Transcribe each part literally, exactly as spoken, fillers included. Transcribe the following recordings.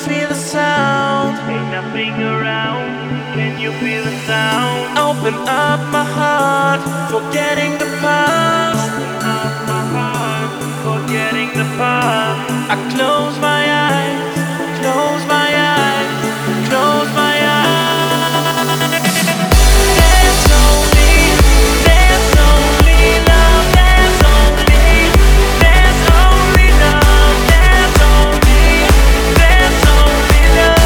Feel the sound. Ain't nothing around. Can you feel the sound? Open up my heart, forgetting the past. Up my heart, forgetting the past. I close my eyes, close my eyes, close my eyes. There's only, there's only love. There's only, there's only love. There's only, there's only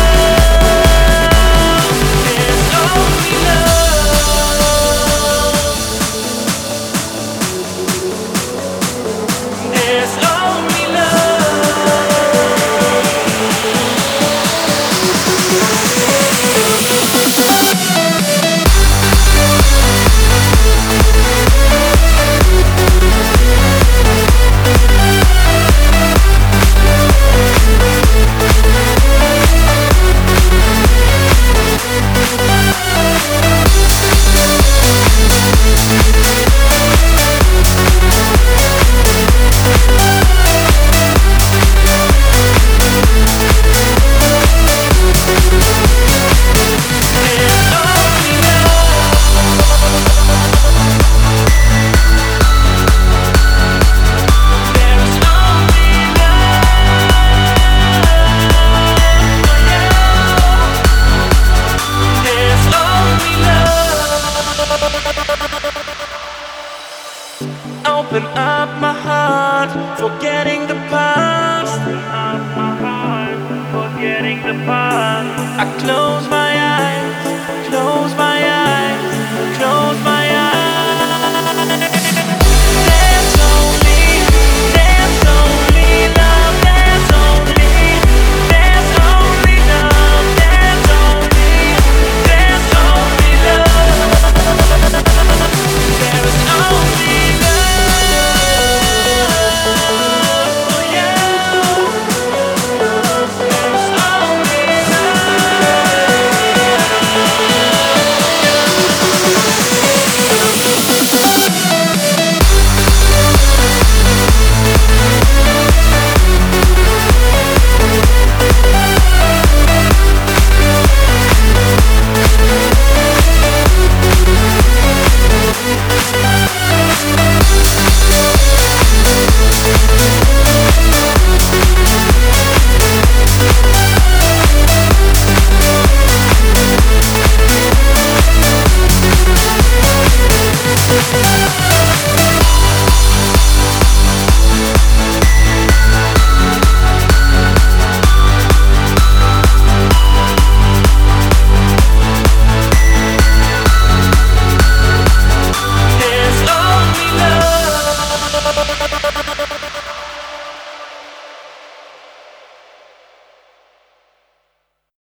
love. There's only love. There's only Open up my heart, forgetting the past. Up my heart, forgetting the past. I close my eyes.